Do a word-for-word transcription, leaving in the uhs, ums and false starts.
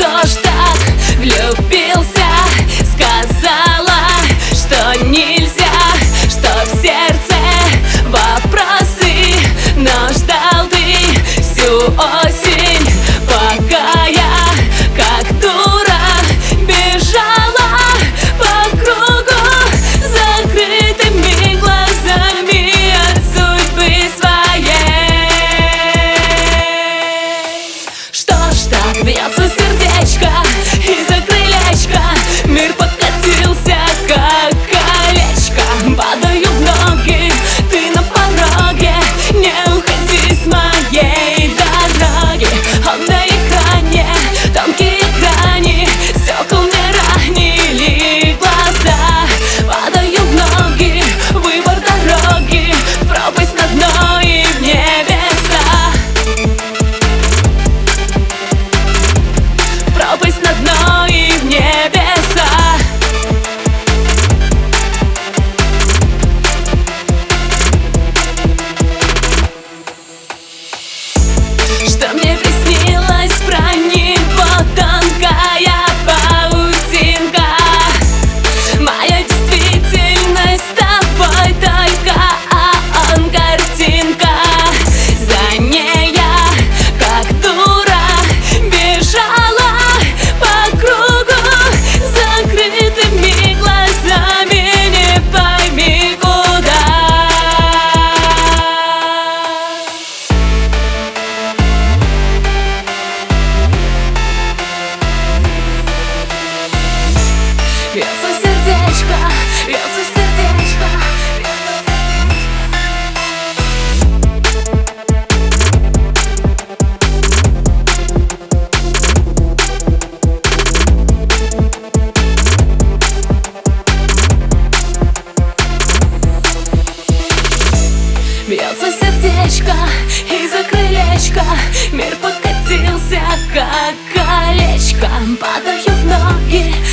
кто ж так влюбился? Сказала, что нельзя, что в сердце вопросы. Но ждал ты всю осень, пока я, как дура, бежала по кругу закрытыми глазами от судьбы своей. Что ж так бьется сердечко из-за крылечка? Мир покатился, как колечко. Падаю в ноги, ты на пороге, не уходи с моей дороги. Он на экране, тонкие грани, стекол мне ранили глаза. Падаю в ноги, выбор дороги, в пропасть на дно и в небеса. В пропасть на дно и в небеса. Что мне приснилось про него? Тонкая паутинка. Моя действительность с тобой только, а он картинка. За ней я, как дура, бежала по кругу закрытыми глазами, не пойми куда. Бьется сердечко, бьется сердечко, бьется Бьется сердечко из-за крылечка. Мир покатился, как колечко. Падаю в ноги,